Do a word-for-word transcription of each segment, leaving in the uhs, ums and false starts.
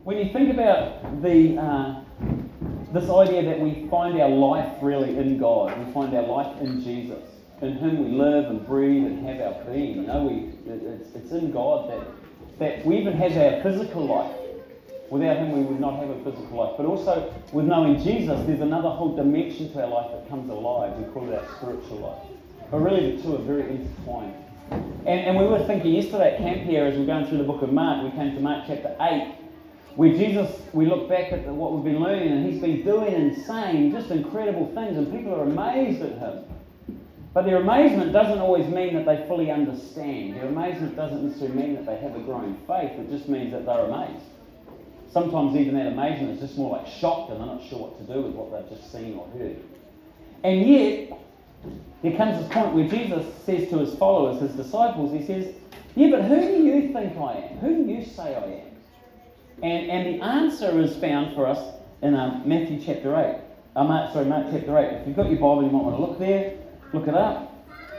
when you think about the uh, this idea that we find our life really in God, we find our life in Jesus, in whom we live and breathe and have our being. You know, we it's, it's in God that that we even have our physical life. Without him, we would not have a physical life. But also, with knowing Jesus, there's another whole dimension to our life that comes alive. We call it our spiritual life. But really, the two are very intertwined. And, and we were thinking yesterday at camp here, as we're going through the book of Mark, we came to Mark chapter eight, where Jesus, we look back at the, what we've been learning, and he's been doing and saying just incredible things, and people are amazed at him. But their amazement doesn't always mean that they fully understand. Their amazement doesn't necessarily mean that they have a growing faith. It just means that they're amazed. Sometimes even that amazement is just more like shocked and they're not sure what to do with what they've just seen or heard. And yet, there comes this point where Jesus says to his followers, his disciples, he says, yeah, but who do you think I am? Who do you say I am? And, and the answer is found for us in um, Matthew chapter eight. Uh, Mark, sorry, Mark chapter eight. If you've got your Bible, you might want to look there, look it up.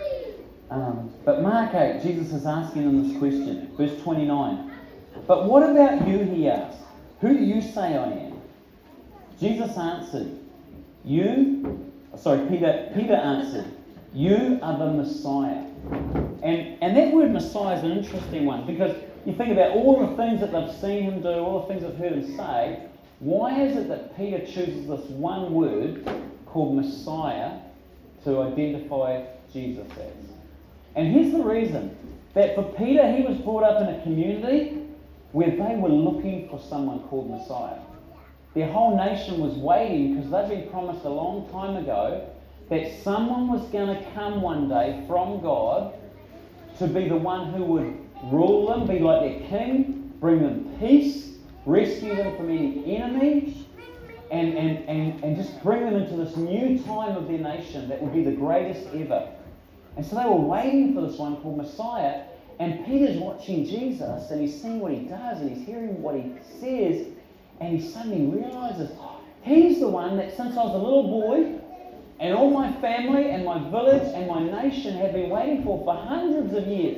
Um, but Mark eight, Jesus is asking them this question, verse twenty-nine. But what about you, he asked? Who do you say I am? Jesus answered, you, sorry, Peter, Peter answered, you are the Messiah. And, and that word Messiah is an interesting one, because you think about all the things that they've seen him do, all the things they've heard him say. Why is it that Peter chooses this one word called Messiah to identify Jesus as? And here's the reason, that for Peter, he was brought up in a community where they were looking for someone called Messiah. Their whole nation was waiting because they'd been promised a long time ago that someone was going to come one day from God to be the one who would rule them, be like their king, bring them peace, rescue them from any enemy, and, and, and, and just bring them into this new time of their nation that would be the greatest ever. And so they were waiting for this one called Messiah. And Peter's watching Jesus, and he's seeing what he does, and he's hearing what he says, and he suddenly realises, oh, he's the one that since I was a little boy, and all my family and my village and my nation have been waiting for for hundreds of years.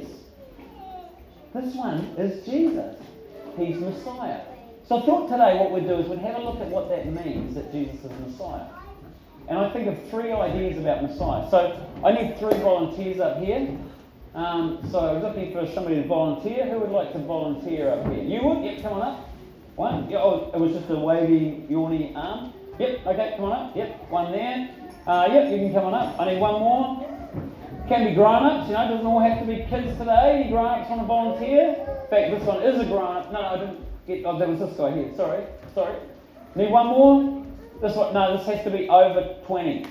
This one is Jesus. He's Messiah. So I thought today what we'd do is we'd have a look at what that means, that Jesus is Messiah. And I think of three ideas about Messiah. So I need three volunteers up here. Um, so I was looking for somebody to volunteer. Who would like to volunteer up here? You would? Yep, come on up. One. Yeah, oh, it was just a wavy, yawny arm. Yep, okay, come on up. Yep, one there. Uh, yep, you can come on up. I need one more. Can be grown-ups, you know, it doesn't all have to be kids today. Any grown-ups want to volunteer? In fact, this one is a grown-up. No, no, I didn't get, oh, there was this guy here. Sorry, sorry. Need one more? This one, no, this has to be over twenty.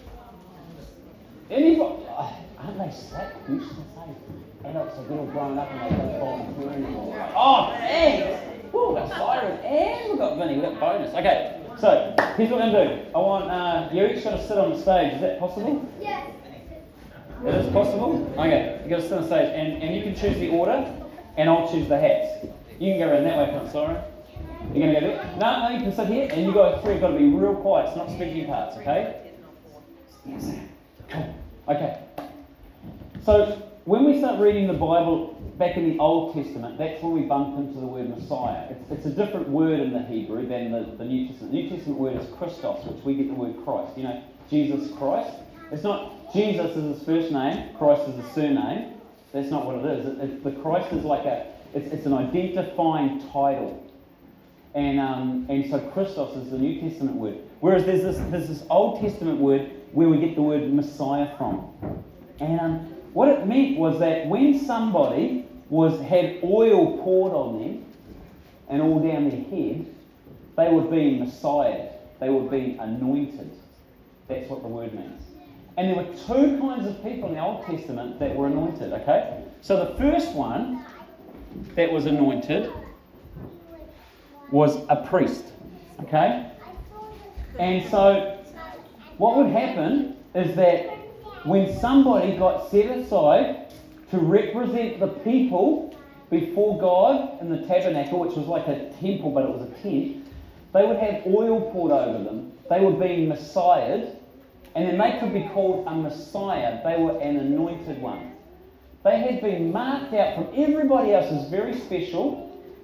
Anybody? Aren't they sick? You should say adults are all grown up and they don't volunteer anymore. Oh, thanks! Woo, we've got Siren and we've got Vinny, we've got bonus. Okay, so here's what I'm going to do. I want uh, you each got to sit on the stage. Is that possible? Yes. It is possible? Okay, you got to sit on the stage and, and you can choose the order and I'll choose the hats. You can go around that way, front, Siren. You're going to go there? No, no, you can sit here and you guys three have got to be real quiet. It's not speaking parts, okay? Cool. Okay. So, when we start reading the Bible back in the Old Testament, that's when we bump into the word Messiah. It's, it's a different word in the Hebrew than the, the New Testament. The New Testament word is Christos, which we get the word Christ. You know, Jesus Christ. It's not Jesus is his first name, Christ is his surname. That's not what it is. It, it, the Christ is like a, it's, it's an identifying title. And um, and so Christos is the New Testament word. Whereas there's this, there's this Old Testament word where we get the word Messiah from. And um, what it meant was that when somebody was had oil poured on them and all down their head, they were being Messiah. They were being anointed. That's what the word means. And there were two kinds of people in the Old Testament that were anointed, okay? So the first one that was anointed was a priest, okay? And so what would happen is that when somebody got set aside to represent the people before God in the tabernacle, which was like a temple, but it was a tent, they would have oil poured over them. They were being messiahed, and then they could be called a Messiah. They were an anointed one. They had been marked out from everybody else as very special,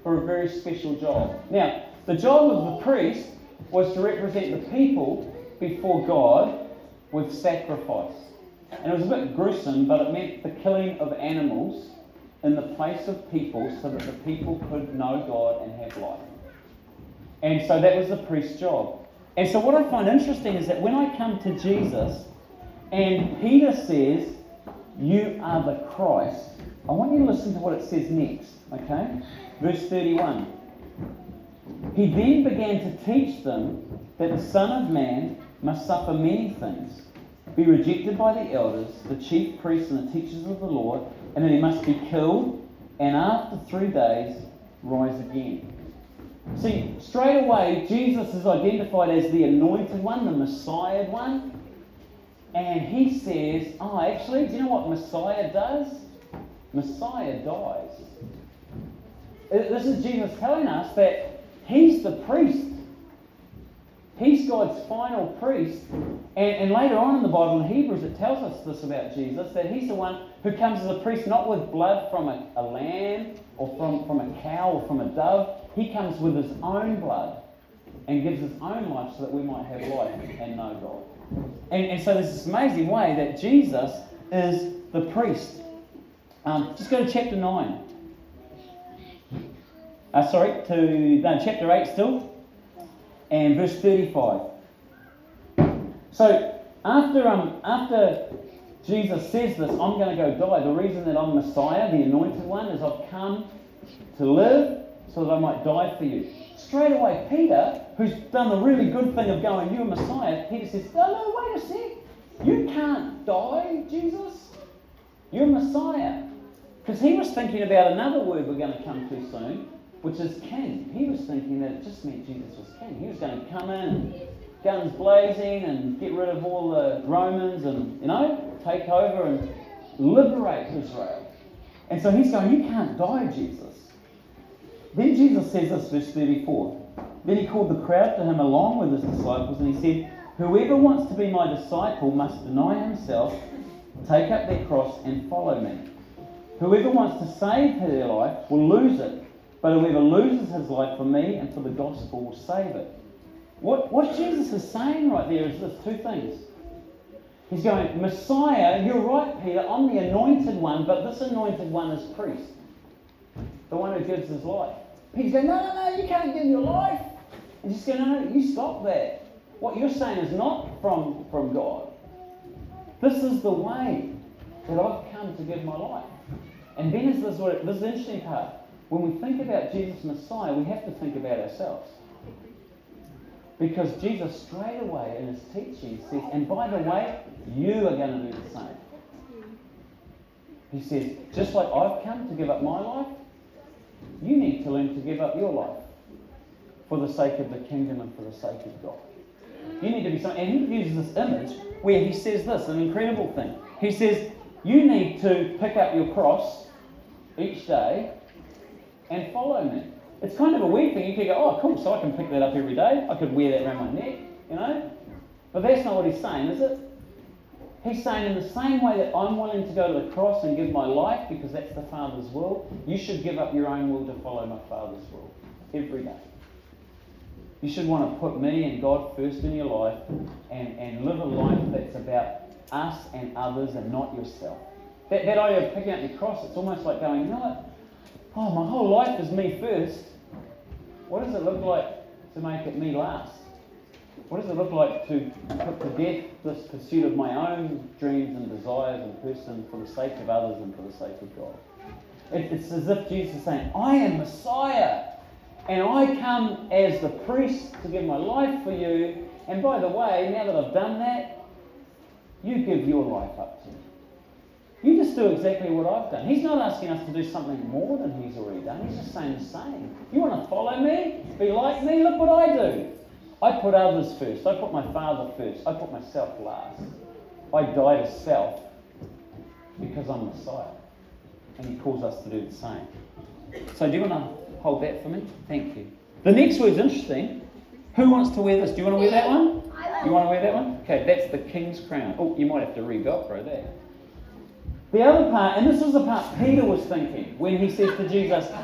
for a very special job. Now, the job of the priest was to represent the people before God with sacrifice. And it was a bit gruesome, but it meant the killing of animals in the place of people so that the people could know God and have life. And so that was the priest's job. And so what I find interesting is that when I come to Jesus and Peter says, "You are the Christ," I want you to listen to what it says next, okay? Verse thirty-one. He then began to teach them that the Son of Man must suffer many things, be rejected by the elders, the chief priests and the teachers of the law, and that he must be killed, and after three days rise again. See, straight away, Jesus is identified as the anointed one, the Messiah one. And he says, oh, actually, do you know what Messiah does? Messiah dies. This is Jesus telling us that he's the priest. He's God's final priest. And, and later on in the Bible, in Hebrews, it tells us this about Jesus, that he's the one who comes as a priest, not with blood from a, a lamb or from, from a cow or from a dove. He comes with his own blood and gives his own life so that we might have life and know God. And, and so there's this amazing way that Jesus is the priest. Um, just go to chapter nine. Uh, sorry, to no, chapter eight still. And verse thirty-five. So after um after Jesus says this, I'm going to go die. The reason that I'm Messiah, the anointed one, is I've come to live so that I might die for you. Straight away, Peter, who's done the really good thing of going, you're Messiah, Peter says, no, no, wait a sec. You can't die, Jesus. You're Messiah. Because he was thinking about another word we're going to come to soon, which is king. He was thinking that it just meant Jesus was king. He was going to come in and guns blazing and get rid of all the Romans and, you know, take over and liberate Israel. And so he's going, you can't die, Jesus. Then Jesus says this, verse thirty-four. Then he called the crowd to him along with his disciples, and he said, whoever wants to be my disciple must deny himself, take up their cross and follow me. Whoever wants to save their life will lose it, but whoever loses his life for me and for the gospel will save it. What, what Jesus is saying right there is this, two things. He's going, Messiah, you're right, Peter, I'm the anointed one, but this anointed one is priest, the one who gives his life. Peter's going, no, no, no, you can't give your life. And he's going, no, no, you stop that. What you're saying is not from, from God. This is the way that I've come to give my life. And then is this, what, this is the interesting part. When we think about Jesus Messiah, we have to think about ourselves. Because Jesus straight away in his teaching says, and by the way, you are going to do the same. He says, just like I've come to give up my life, you need to learn to give up your life for the sake of the kingdom and for the sake of God. You need to be something. And he uses this image where he says this, an incredible thing. He says, you need to pick up your cross each day and follow me. It's kind of a weird thing. You could go, oh, cool, so I can pick that up every day. I could wear that around my neck, you know. But that's not what he's saying, is it? He's saying in the same way that I'm willing to go to the cross and give my life because that's the Father's will, you should give up your own will to follow my Father's will every day. You should want to put me and God first in your life and, and live a life that's about us and others and not yourself. That, that idea of picking up your cross, it's almost like going, you know what? Oh, my whole life is me first. What does it look like to make it me last? What does it look like to put to death this pursuit of my own dreams and desires and person for the sake of others and for the sake of God? It, it's as if Jesus is saying, I am Messiah, and I come as the priest to give my life for you, and by the way, now that I've done that, you give your life up to me. You just do exactly what I've done. He's not asking us to do something more than he's already done. He's just saying the same. You want to follow me? Be like me? Look what I do. I put others first. I put my Father first. I put myself last. I die to self because I'm Messiah. And he calls us to do the same. So do you want to hold that for me? Thank you. The next word's interesting. Who wants to wear this? Do you want to wear that one? You want to wear that one? Okay, that's the king's crown. Oh, you might have to re-velcro that. The other part, and this was the part Peter was thinking when he says to Jesus,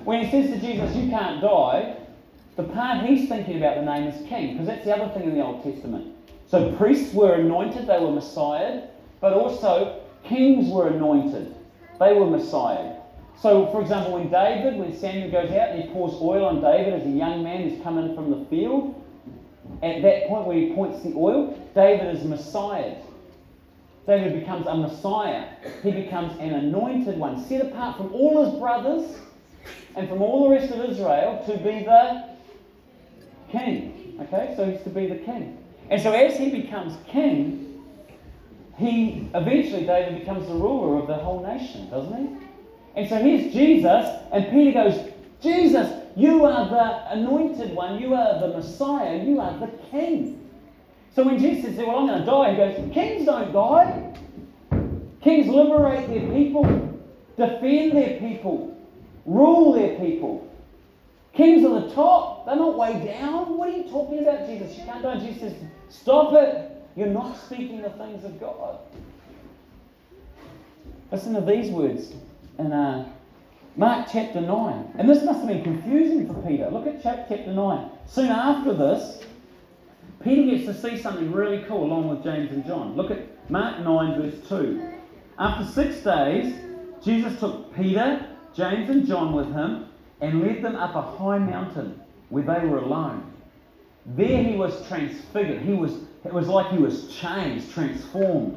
when he says to Jesus, you can't die, the part he's thinking about the name is king, because that's the other thing in the Old Testament. So priests were anointed, they were Messiah, but also kings were anointed. They were Messiah. So, for example, when David, when Samuel goes out and he pours oil on David as a young man who's come in from the field, at that point where he points the oil, David is Messiah. David becomes a Messiah. He becomes an anointed one, set apart from all his brothers and from all the rest of Israel to be the king. Okay, so he's to be the king. And so as he becomes king, he eventually, David becomes the ruler of the whole nation, doesn't he? And so here's Jesus, and Peter goes, Jesus, you are the anointed one, you are the Messiah, you are the king. So when Jesus says, well, I'm going to die, he goes, kings don't die. Kings liberate their people, defend their people, rule their people. Kings are the top, they're not way down. What are you talking about, Jesus? You can't die. Jesus says, stop it. You're not speaking the things of God. Listen to these words in uh, Mark chapter nine. And this must have been confusing for Peter. Look at chapter nine. Soon after this, Peter gets to see something really cool along with James and John. Look at Mark nine verse two. After six days, Jesus took Peter, James and John with him and led them up a high mountain where they were alone. There he was transfigured. He was, it was like he was changed, transformed.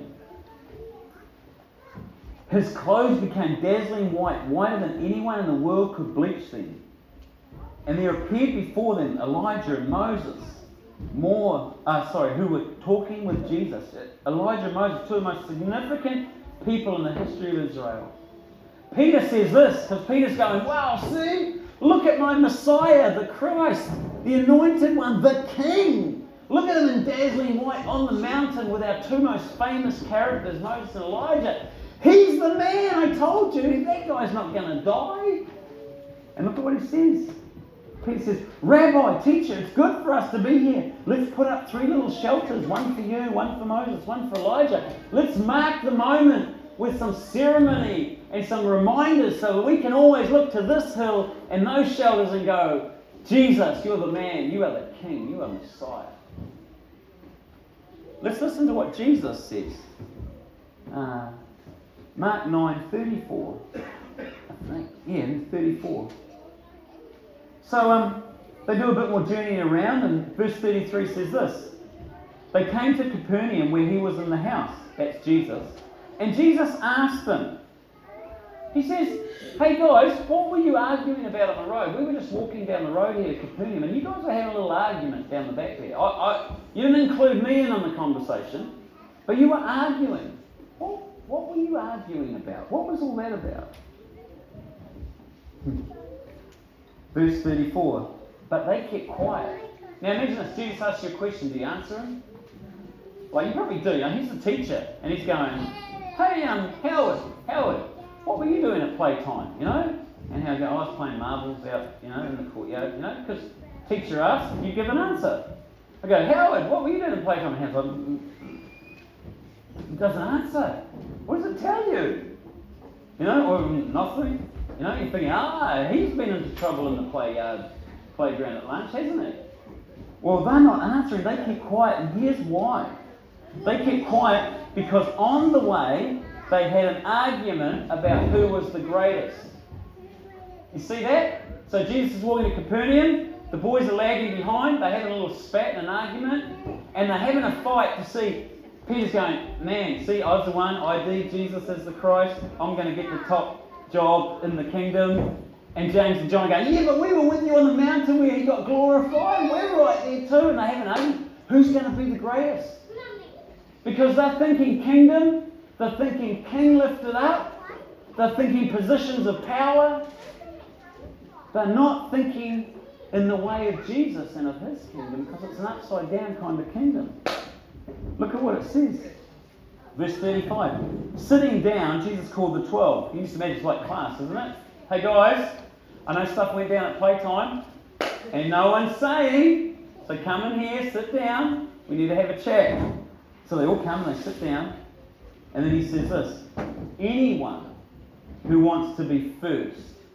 His clothes became dazzling white, whiter than anyone in the world could bleach them. And there appeared before them Elijah and Moses, more, uh, sorry, who were talking with Jesus. Elijah and Moses, two of the most significant people in the history of Israel. Peter says this, because Peter's going, wow, see, look at my Messiah, the Christ, the anointed one, the King. Look at him in dazzling white on the mountain with our two most famous characters, Moses and Elijah. He's the man, I told you, that guy's not going to die. And look at what he says. Peter says, Rabbi, teacher, it's good for us to be here. Let's put up three little shelters, one for you, one for Moses, one for Elijah. Let's mark the moment with some ceremony and some reminders so that we can always look to this hill and those shelters and go, Jesus, you're the man, you are the King, you are Messiah. Let's listen to what Jesus says. Uh, Mark nine thirty-four. I think. Yeah, thirty-four. So um, they do a bit more journeying around, and verse thirty-three says this. They came to Capernaum where he was in the house. That's Jesus. And Jesus asked them. He says, hey guys, what were you arguing about on the road? We were just walking down the road here to Capernaum, and you guys were having a little argument down the back there. I, I, you didn't include me in on the conversation, but you were arguing. What, what were you arguing about? What was all that about? Verse thirty-four. But they kept quiet. Now imagine if Jesus asks you a question, do you answer him? Well, you probably do. You know, he's the teacher, and he's going, hey, um, Howard, Howard, what were you doing at playtime, you know? And Howard goes, oh, I was playing marbles out, you know, in the courtyard, you know, because teacher asks, you give an answer. I go, Howard, what were you doing at playtime? And Howard's like, he doesn't answer. What does it tell you? You know, or nothing. You know, you're thinking, ah, he's been into trouble in the play, uh, playground at lunch, hasn't he? Well, they're not answering. They keep quiet, and here's why. They kept quiet because on the way, they had an argument about who was the greatest. You see that? So Jesus is walking to Capernaum. The boys are lagging behind. They're having a little spat and an argument. And they're having a fight to see. Peter's going, man, see, I was the one. I did Jesus as the Christ. I'm going to get the top job in the kingdom. And James and John go, yeah, but we were with you on the mountain where he got glorified. We're right there too. And they have an argument. Who's going to be the greatest? Because they're thinking kingdom, they're thinking king lifted up, they're thinking positions of power. They're not thinking in the way of Jesus and of his kingdom, because it's an upside down kind of kingdom. Look at what it says. Verse thirty-five. Sitting down, Jesus called the twelve. You can just imagine it's like class, isn't it? Hey guys, I know stuff went down at playtime, and no one's saying, so come in here, sit down, we need to have a chat. So they all come and they sit down, and then he says this, anyone who wants to be first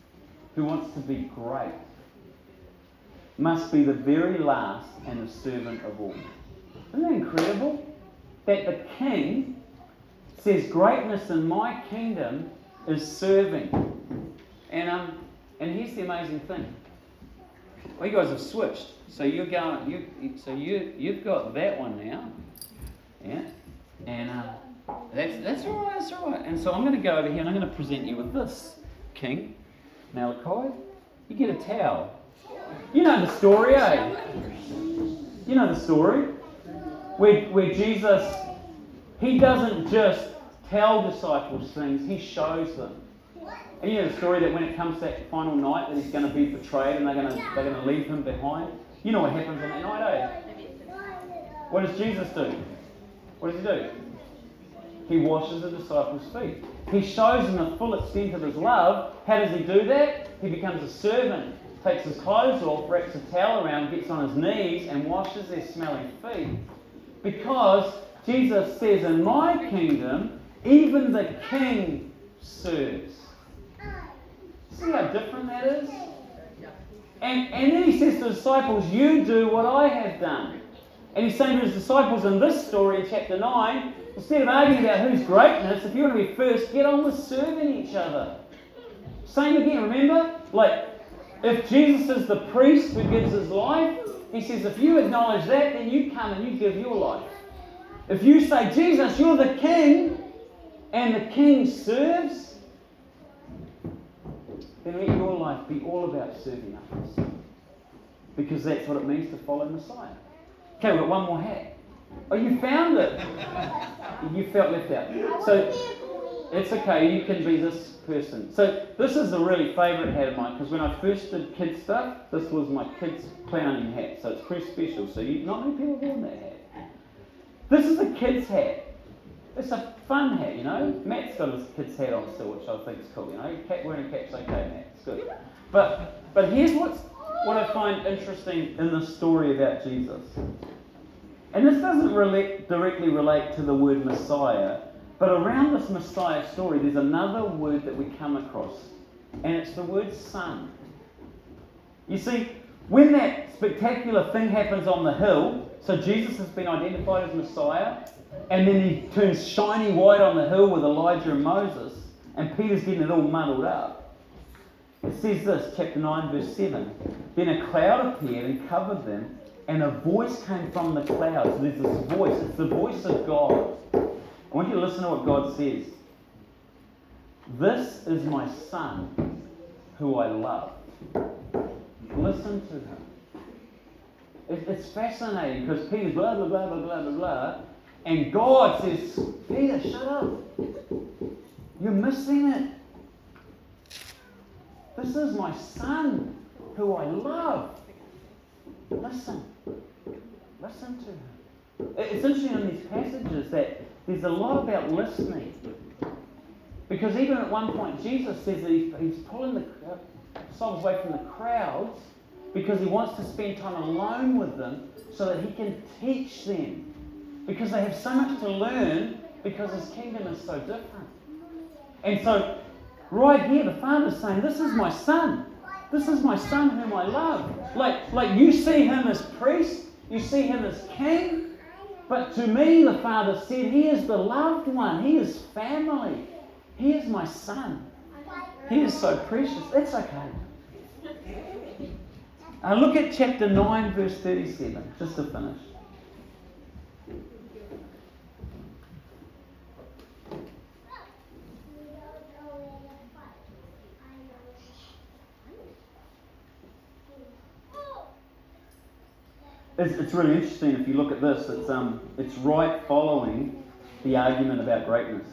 who wants to be great must be the very last and the servant of all. Isn't that incredible? That the king says greatness in my kingdom is serving. And um, and here's the amazing thing. Well, you guys have switched. So you're going. You so you you've got that one now. Yeah. And uh, that's that's all right. That's all right. And so I'm going to go over here and I'm going to present you with this, King Malachi. You get a towel. You know the story, eh? You know the story where where Jesus, he doesn't just tell disciples things, he shows them. And you know the story that when it comes to that final night that he's going to be betrayed and they're going to they're going to leave him behind. You know what happens on that night, eh? What does Jesus do? What does he do? He washes the disciples' feet. He shows them the full extent of his love. How does he do that? He becomes a servant, takes his clothes off, wraps a towel around, gets on his knees and washes their smelly feet. Because Jesus says, in my kingdom, even the king serves. See how different that is? And, and then he says to the disciples, you do what I have done. And he's saying to his disciples in this story in chapter nine, instead of arguing about whose greatness, if you want to be first, get on with serving each other. Same again, remember? Like, if Jesus is the priest who gives his life, he says, if you acknowledge that, then you come and you give your life. If you say, Jesus, you're the king, and the king serves, then let your life be all about serving others. Because that's what it means to follow Messiah. Okay, we've got one more hat. Oh, you found it. You felt left out. So, it's okay, you can be this person. So, this is a really favourite hat of mine, because when I first did kids stuff, this was my kids' clowning hat. So, it's pretty special. So, you, not many people have worn that hat. This is a kid's hat. It's a fun hat, you know. Matt's got his kid's hat on still, which I think is cool, you know. Cat wearing a cap's okay, Matt. It's good. But but here's what's, what I find interesting in the story about Jesus. And this doesn't relate, directly relate to the word Messiah, but around this Messiah story, there's another word that we come across, and it's the word son. You see, when that spectacular thing happens on the hill, so Jesus has been identified as Messiah, and then he turns shiny white on the hill with Elijah and Moses, and Peter's getting it all muddled up. It says this, chapter nine, verse seven. Then a cloud appeared and covered them, and a voice came from the cloud. So there's this voice. It's the voice of God. I want you to listen to what God says. This is my son, who I love. Listen to him. It, it's fascinating, because Peter's blah, blah, blah, blah, blah, blah, blah. And God says, Peter, shut up. You're missing it. This is my son, who I love. Listen. Listen to him. It's interesting in these passages that there's a lot about listening. Because even at one point, Jesus says that he's, he's pulling the disciples away from the crowds because he wants to spend time alone with them so that he can teach them. Because they have so much to learn because his kingdom is so different. And so, right here, the Father's saying, this is my son. This is my son whom I love. Like, like you see him as priest, you see him as king, but to me, the Father said, he is the loved one. He is family. He is my son. He is so precious. That's okay. Uh, look at chapter nine, verse thirty-seven, just to finish. It's, it's really interesting if you look at this. It's um, it's right following the argument about greatness.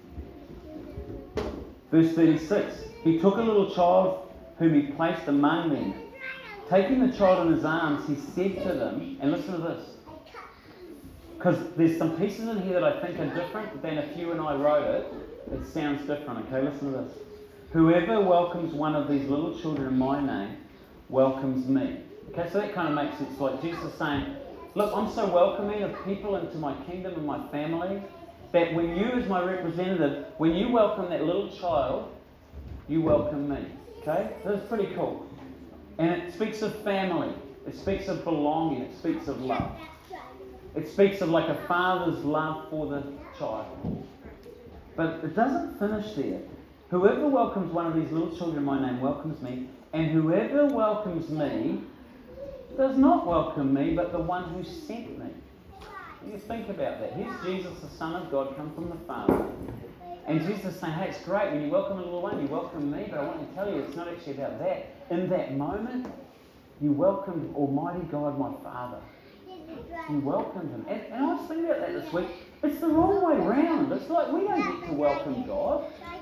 Verse thirty-six. He took a little child whom he placed among them. Taking the child in his arms, he said to them, and listen to this, because there's some pieces in here that I think are different than if you and I wrote it. It sounds different. Okay, listen to this. Whoever welcomes one of these little children in my name welcomes me. Okay, so that kind of makes sense. Like Jesus is saying, look, I'm so welcoming of people into my kingdom and my family that when you, as my representative, when you welcome that little child, you welcome me. Okay? So it's pretty cool. And it speaks of family. It speaks of belonging. It speaks of love. It speaks of like a father's love for the child. But it doesn't finish there. Whoever welcomes one of these little children in my name welcomes me, and whoever welcomes me does not welcome me, but the one who sent me. You think about that. Here's Jesus, the Son of God, come from the Father. And Jesus is saying, hey, it's great when you welcome a little one, you welcome me, but I want to tell you it's not actually about that. In that moment, you welcomed Almighty God, my Father. You welcomed Him. And, and I was thinking about that this week. It's the wrong way round. It's like we don't get to welcome God.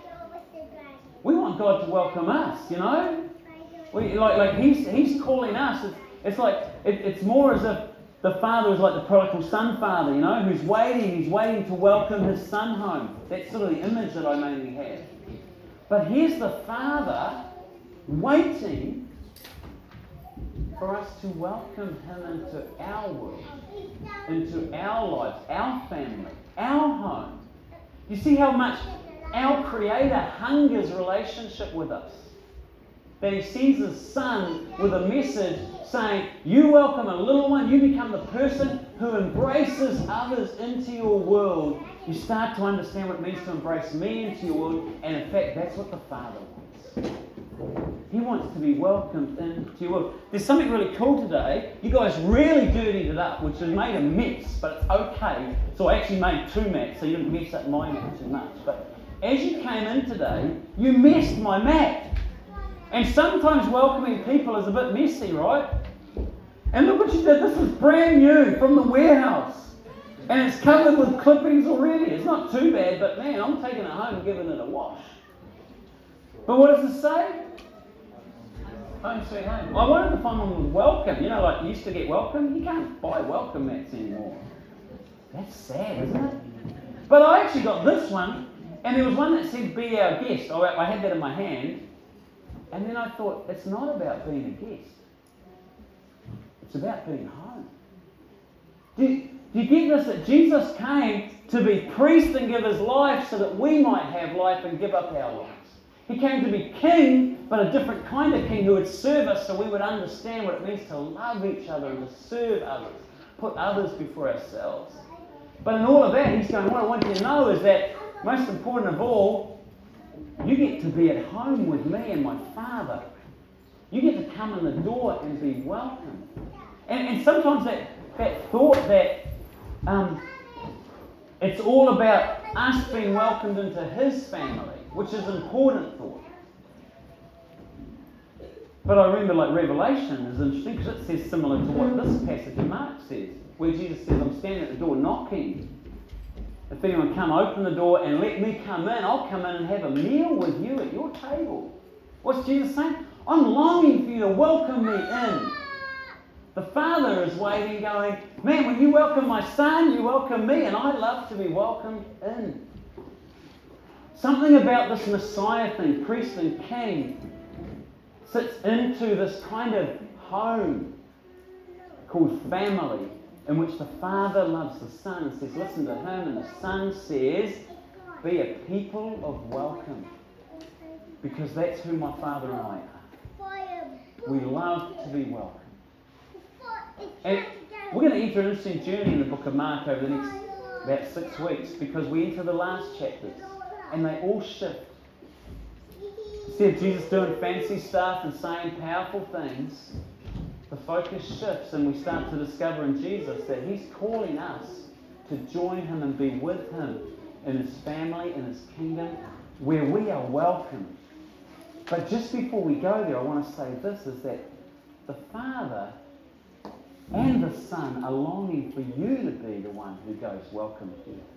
We want God to welcome us, you know? We, like, like he's, he's calling us. It's, it's like, it, it's more as if the father is like the prodigal son father, you know, who's waiting, he's waiting to welcome his son home. That's sort of the image that I mainly have. But here's the Father waiting for us to welcome Him into our world, into our lives, our family, our home. You see how much our Creator hungers relationship with us? That He sends His Son with a message saying, you welcome a little one, you become the person who embraces others into your world. You start to understand what it means to embrace me into your world, and in fact, that's what the Father wants. He wants to be welcomed into your world. There's something really cool today. You guys really dirtied it up, which has made a mess, but it's okay. So I actually made two mats, so you didn't mess up my mat too much. But as you came in today, you messed my mat. And sometimes welcoming people is a bit messy, right? And look what you did. This is brand new from the warehouse. And it's covered with clippings already. It's not too bad, but man, I'm taking it home and giving it a wash. But what does it say? Home sweet home. I wanted to find one with welcome. You know, like you used to get welcome. You can't buy welcome mats anymore. That's sad, isn't it? But I actually got this one, and there was one that said, be our guest. I had that in my hand. And then I thought, it's not about being a guest. It's about being home. Do, do you get this? That Jesus came to be priest and give His life so that we might have life and give up our lives. He came to be king, but a different kind of king who would serve us so we would understand what it means to love each other and to serve others, put others before ourselves. But in all of that, He's going, what I want you to know is that, most important of all, you get to be at home with me and my Father. You get to come in the door and be welcome. And, and sometimes that, that thought that um, it's all about us being welcomed into His family, which is an important thought. But I remember like Revelation is interesting because it says similar to what this passage in Mark says, where Jesus says, I'm standing at the door knocking. If anyone come, open the door and let me come in. I'll come in and have a meal with you at your table. What's Jesus saying? I'm longing for you to welcome me in. The Father is waiting, going, man, when you welcome my Son, you welcome me, and I love to be welcomed in. Something about this Messiah thing, priest and king, sits into this kind of home called family, in which the Father loves the Son and says, listen to Him, and the Son says, be a people of welcome. Because that's who my Father and I are. We love to be welcome. And we're going to enter an interesting journey in the book of Mark over the next about six weeks, because we enter the last chapters, and they all shift. Instead of Jesus doing fancy stuff and saying powerful things, the focus shifts and we start to discover in Jesus that He's calling us to join Him and be with Him in His family, in His kingdom, where we are welcome. But just before we go there, I want to say this, is that the Father and the Son are longing for you to be the one who goes, welcome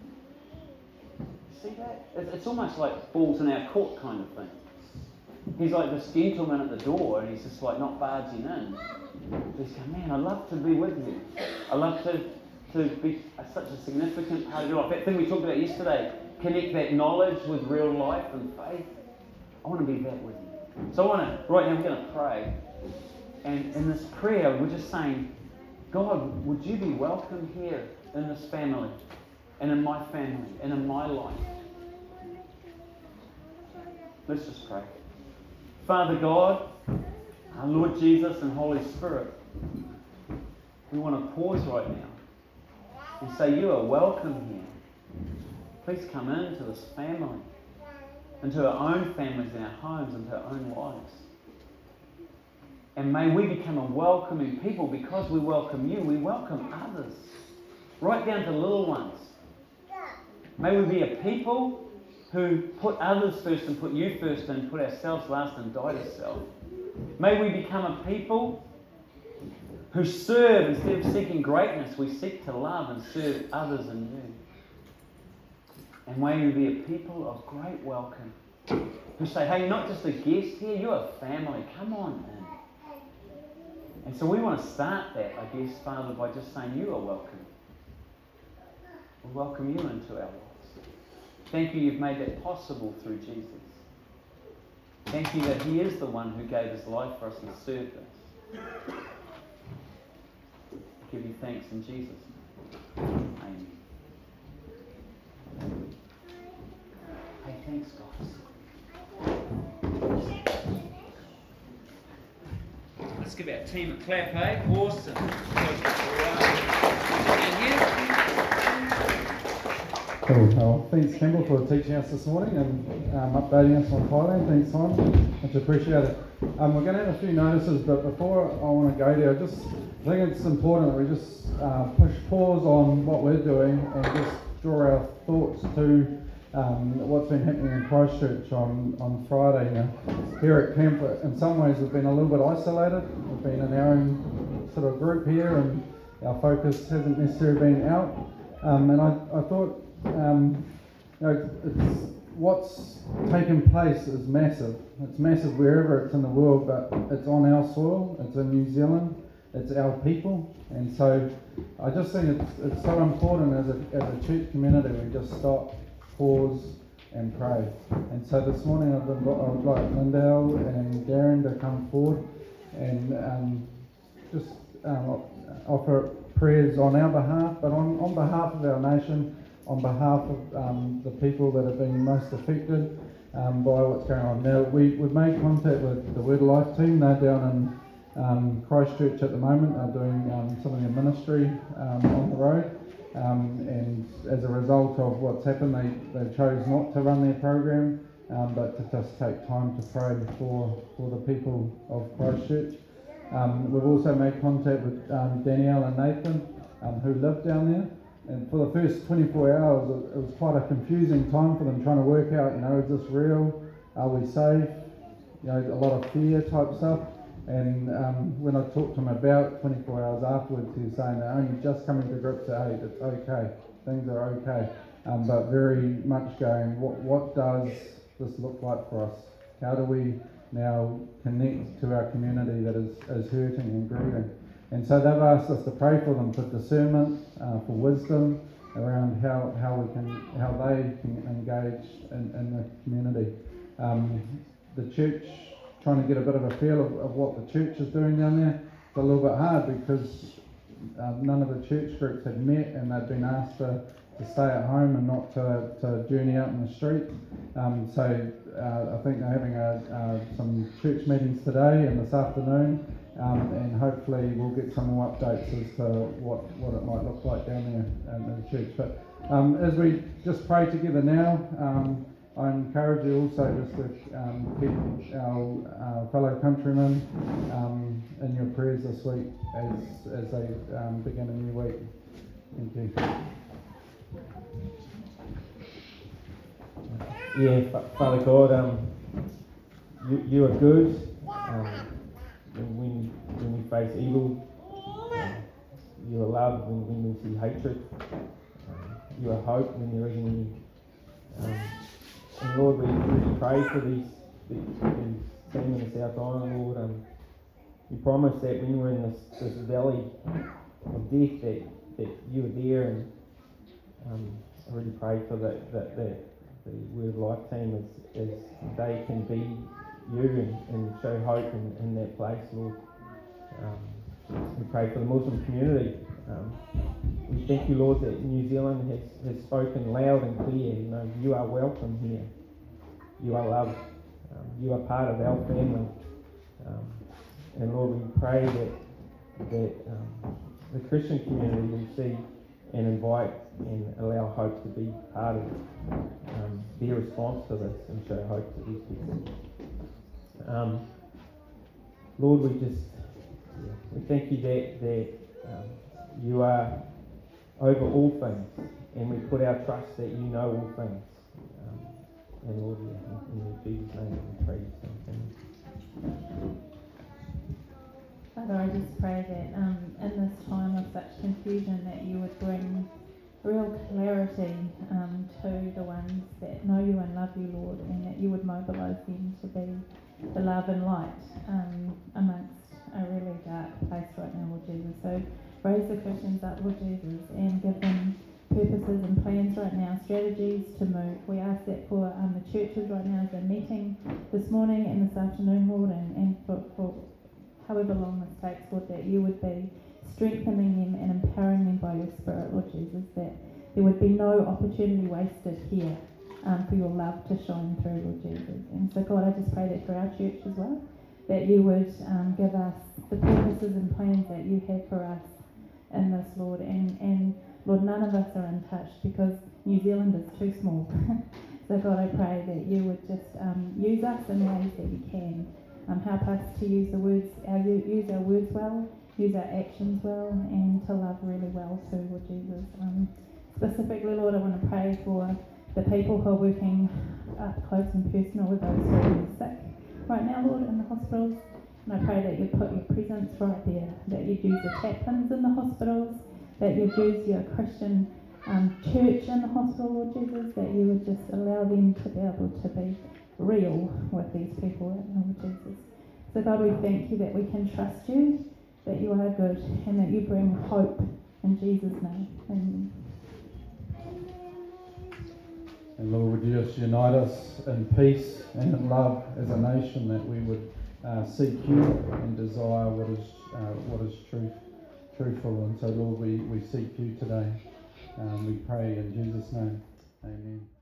here. See that? It's almost like balls in our court kind of thing. He's like this gentleman at the door, and he's just like not barging in. He's going, man, I love to be with you. I love to, to be a, such a significant part of your life. That thing we talked about yesterday, connect that knowledge with real life and faith. I want to be that with you. So I want to, right now we're going to pray. And in this prayer, we're just saying, God, would you be welcome here in this family, and in my family, and in my life? Let's just pray. Father God, our Lord Jesus and Holy Spirit, we want to pause right now and say you are welcome here. Please come into this family, into our own families and our homes, into our own lives. And may we become a welcoming people. Because we welcome you, we welcome others, right down to little ones. May we be a people who put others first and put you first and put ourselves last and die to self. May we become a people who serve instead of seeking greatness. We seek to love and serve others and you. And may we be a people of great welcome who say, hey, you're not just a guest here, you're a family. Come on in. And so we want to start that, I guess, Father, by just saying you are welcome. We welcome you into our lives. Thank you you've made that possible through Jesus. Thank you that he is the one who gave his life for us and served us. I give you thanks in Jesus' name. Amen. Hey, thanks, guys. Let's give our team a clap, eh? Awesome. Cool. Well, thanks, Campbell, for teaching us this morning and um, updating us on Thailand. Thanks, Simon. Much appreciated. Um, we're going to have a few notices, but before I want to go there, I just I think it's important that we just uh, push pause on what we're doing and just draw our thoughts to um, what's been happening in Christchurch on, on Friday. Now, here at camp, in some ways, we've been a little bit isolated. We've been in our own sort of group here, and our focus hasn't necessarily been out. Um, and I, I thought, um, you know, it's, what's taken place is massive. It's massive wherever it's in the world, but it's on our soil. It's in New Zealand. It's our people. And so I just think it's, it's so important as a, as a church community we just stop, pause and pray. And so this morning I've been, I would like Lindell and Darren to come forward and um, just um, offer prayers on our behalf, but on, on behalf of our nation, on behalf of um, the people that have been most affected um, by what's going on. Now, we, we've made contact with the Word Life team. They're down in um, Christchurch at the moment. They're doing um, some of their ministry um, on the road. Um, and as a result of what's happened, they, they chose not to run their program, um, but to just take time to pray for, for the people of Christchurch. Um, we've also made contact with um, Danielle and Nathan, um, who live down there. And for the first twenty-four hours, it, it was quite a confusing time for them, trying to work out, you know, is this real? Are we safe? You know, a lot of fear type stuff. And um, when I talked to him about twenty-four hours afterwards, he was saying they're only just coming to grips that, hey, it's okay, things are okay. Um, but very much going, what, what does this look like for us? How do we now connect to our community that is, is hurting and grieving? And so they've asked us to pray for them for discernment, uh, for wisdom around how, how we can, how they can engage in, in the community. Um, the church, trying to get a bit of a feel of, of what the church is doing down there, it's a little bit hard because um, none of the church groups had met and they'd been asked to, to stay at home and not to, to journey out in the street. Um, so uh, I think they're having a, uh, some church meetings today and this afternoon. Um, and hopefully we'll get some more updates as to what, what it might look like down there um, in the church. But um, as we just pray together now, um, I encourage you also just to um, keep our uh, fellow countrymen um, in your prayers this week as, as they um, begin a new week. Thank you. Yeah, Father God, um, you, you are good. Um, When, when we face evil, um, you are love when, when we see hatred. Um, you are hope when there isn't any. Um, and Lord, we really pray for these, these, these team in the South Island, Lord. Um, you promised that when we're in this, this valley of death, that, that you are there. And um, I really pray for that, that, that the Word Life team as, as they can be you and, and show hope in, in that place, Lord. Um, we pray for the Muslim community. Um, we thank you, Lord, that New Zealand has, has spoken loud and clear. You know, you are welcome here. You are loved. um, you are part of our family. Um, and Lord, we pray that, that um, the Christian community will see and invite and allow Hope to be part of um, their response to this and show hope to these people. Um, Lord, we just we thank you that, that um, you are over all things, and we put our trust that you know all things. Um, and Lord, in, in Jesus' name we pray this thing. Father, I just pray that um, in this time of such confusion that you would bring real clarity um, to the ones that know you and love you, Lord, and that you would mobilise them to be the love and light um, amongst a really dark place right now, Lord Jesus. So raise the Christians up, Lord Jesus, and give them purposes and plans right now, strategies to move. We ask that for um, the churches right now as they're meeting this morning and this afternoon, Lord, and, and for, for however long this takes, Lord, that you would be strengthening them and empowering them by your Spirit, Lord Jesus, that there would be no opportunity wasted here um, for your love to shine through, Lord Jesus. And so, God, I just pray that for our church as well, that you would um, give us the purposes and plans that you have for us in this, Lord. And, and Lord, none of us are untouched because New Zealand is too small. So, God, I pray that you would just um, use us in ways that you can. Um, help us to use the words, our, use our words well, use our actions well, and to love really well too, Lord Jesus. Um, specifically, Lord, I want to pray for the people who are working up close and personal with those who are sick right now, Lord, in the hospitals. And I pray that you put your presence right there, that you'd use the chaplains in the hospitals, that you'd use your Christian um, church in the hospital, Lord Jesus, that you would just allow them to be able to be real with these people right now, Lord Jesus. So God, we thank you that we can trust you, that you are good, and that you bring hope in Jesus' name. Amen. And Lord, would you just unite us in peace and in love as a nation, that we would uh, seek you and desire what is uh, what is truth, truthful. And so, Lord, we, we seek you today. Um, we pray in Jesus' name. Amen.